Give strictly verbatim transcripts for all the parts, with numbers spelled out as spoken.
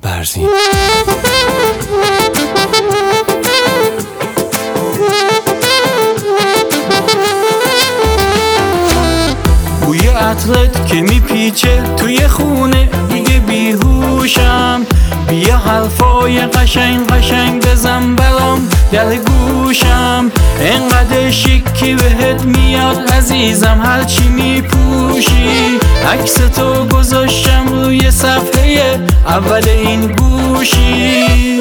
برزین. بوی عطرت که میپیچه توی خونه دیگه بیهوشم. بیا حرفای قشنگ قشنگ بزن برام در گوشم. انقدر شیکی بهت میاد عزیزم هرچی میپوشی. عکس تو گذاشتم روی صفحه اول این گوشی.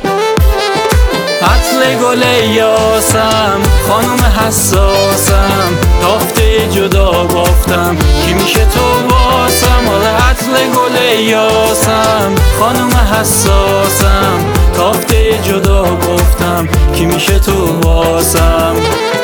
عطر گل یاسم خانم حساسم، تافته جدا بافتم کی میشه تو واسم. آره عطر گل یاسم خانم حساسم، تافته جدا بافتم کی میشه تو واسم.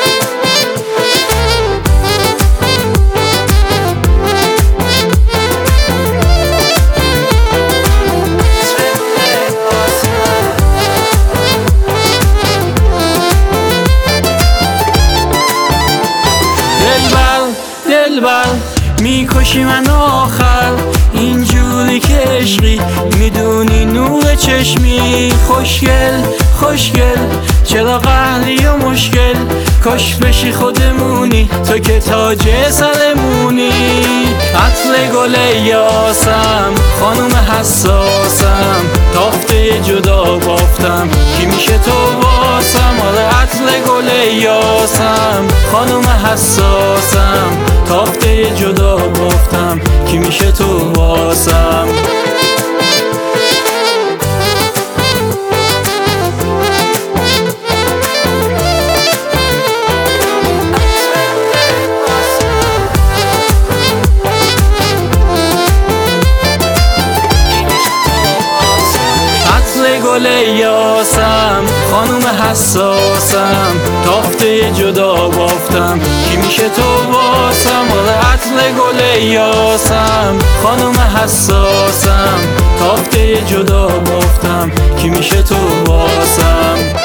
دلبر میکشی من آخر اینجوری که عشقی، میدونی نور چشمی. خوشگل خوشگل چرا قهری و مشکل، کاش بشی خودمونی تو که تاج سرمونی. عطر گل یاسم خانم حساسم، تافته جدا بافتم کی میشه تو واسم. آره عطر گل یاسم خانم حساسم، تافته جدا بافتم کی میشه تو واسم. گل یاسم خانوم حساسم، تافته جدا بافتم کی میشه تو واسم. آره عطر گل یاسم خانوم حساسم، تافته جدا بافتم کی میشه تو واسم.